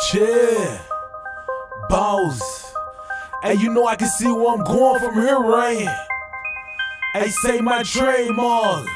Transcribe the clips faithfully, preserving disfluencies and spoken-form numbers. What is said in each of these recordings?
Yeah, boss. Hey, you know I can see where I'm going from here, right? Hey, say my trademark.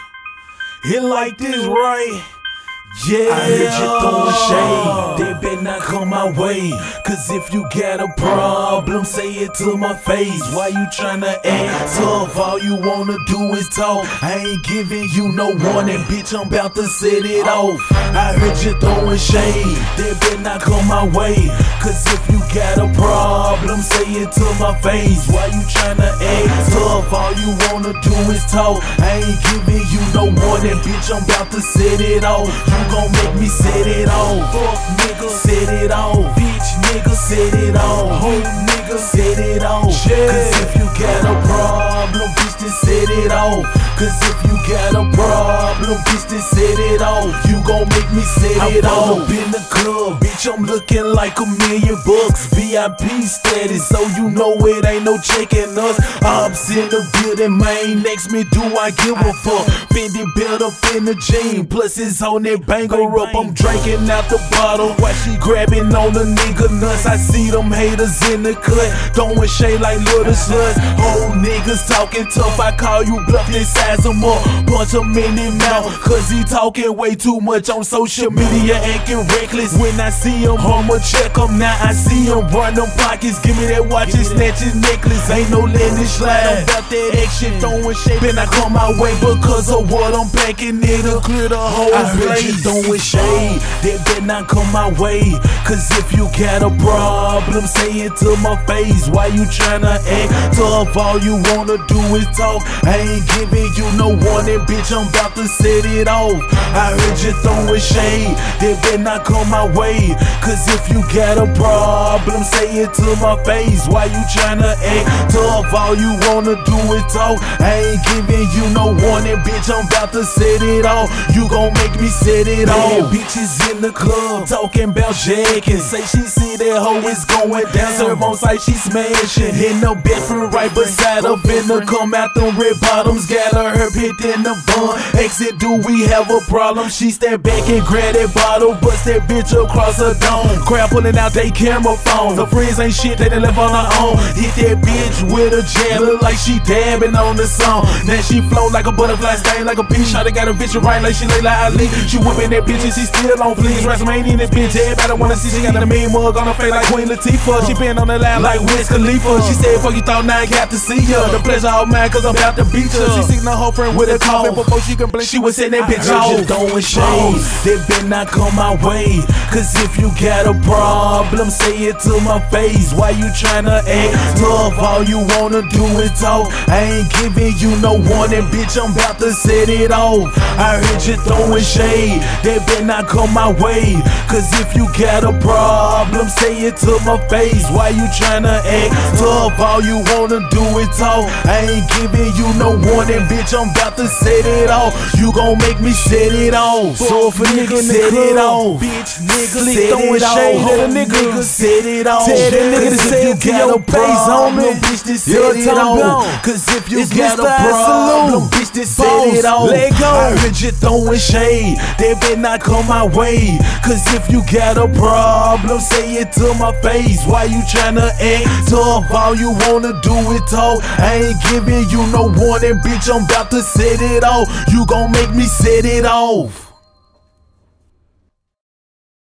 Hit like this, right? Yeah, I heard you throwing shade. They better not come my way. Cause if you got a problem, say it to my face. Why you tryna act tough? All you wanna do is talk. I ain't giving you no warning, bitch, I'm about to set it off. I heard you throwing shade. They better not come my way. Cause if you got a problem, say it to my face. Why you tryna act tough? All you wanna do is talk. I ain't giving you no warning, bitch, I'm about to set it off. You gon' make me set it off. Fuck nigga, set it off. Bitch nigga, set it off. Hoe nigga, set it off. Cause if you got a problem, bitch, then set it off. Cause if you got a problem, bitch, then set it off. You gon' make me set it off. Up in the club, bitch, I'm looking like a million bucks. V I P status, so you know it ain't no checking us. Ops in the building, man, next me, do I give a fuck? Fendi built up in the jean, plus it's on that banger up. I'm drinking out the bottle while she grabbing on the nigga nuts. I see them haters in the cut, throwing shade like little sluts. Old niggas talking tough, I call you bluff, then size them up, punch him in his mouth. Cause he talking way too much on social media, acting reckless. When I see him, I'ma check him. Now I see him run them pockets, give me that watch and snatch his necklace. Ain't no letting it slide, I'm about that action, throwing shade. Then I come my way because of what I'm packing, it'll clear the whole I place. You throwing shade, they better not come my way. Cause if you got a problem, say it to my face. Why you tryna act tough? All you wanna do is talk. I ain't giving you no warning, bitch, I'm about to set it off. I heard you throwing shade, they better not come my way. Cause if you got a problem, say it to my face. Why you tryna act tough? All you wanna do is talk. I ain't giving you no warning, bitch, I'm about to set it off. You gon' make me set it off. Yeah, bitches in the club talking about jacking. Say she see that hoe is going down, serve on sight, she smashing. In the bedroom right beside her, finna come out them red bottoms. Got her her pit in the bun. Exit, do we have a problem? She step back and grab that bottle, bust that bitch across her dome. Crowd pulling out they camera phones. Her friends ain't shit, they done left on her own. Hit that bitch with a jab, look like she dabbing on the song. Now she float like a butterfly, stain like a bee. Shawty got a bitch right like she lay like Ali. She whipping that bitch and she still on fleas. WrestleMania in this bitch, everybody wanna see. She got a mean mug on her face like Queen Latifah. She been on the line like Wiz Khalifa. She said, fuck you thought, now I got to see her. The pleasure all mine cause I'm about to beat her. She seen her friend with a coffin before she can blink. She was setting that bitch off. You throwing shade, they better not come my way. Cause if you got a problem, say it to my face. Why you tryna act tough? All you wanna do is talk. I ain't giving you no warning, bitch, I'm about to set it off. I heard you throwing shade, they better not come my way. Cause if you got a problem, say it to my face. Why you tryna act tough? All you wanna do is talk. I ain't giving you no warning, bitch, I'm about to set it off. You gon' make me set it off. So if a nigga set it off, bitch, nigga, set it off. Let a nigga set it off. Tell that nigga to say it to your face, homie. Bitch, then set it off. Cause if you got a problem, bitch, then set it off. Let go. I heard you throwing shade, they better not come my way. Cause if you got a problem, say it to my face. Why you tryna act tough? All you wanna do is talk. I ain't giving you no warning, bitch, I'm about to set it off. You gon' make me set it off.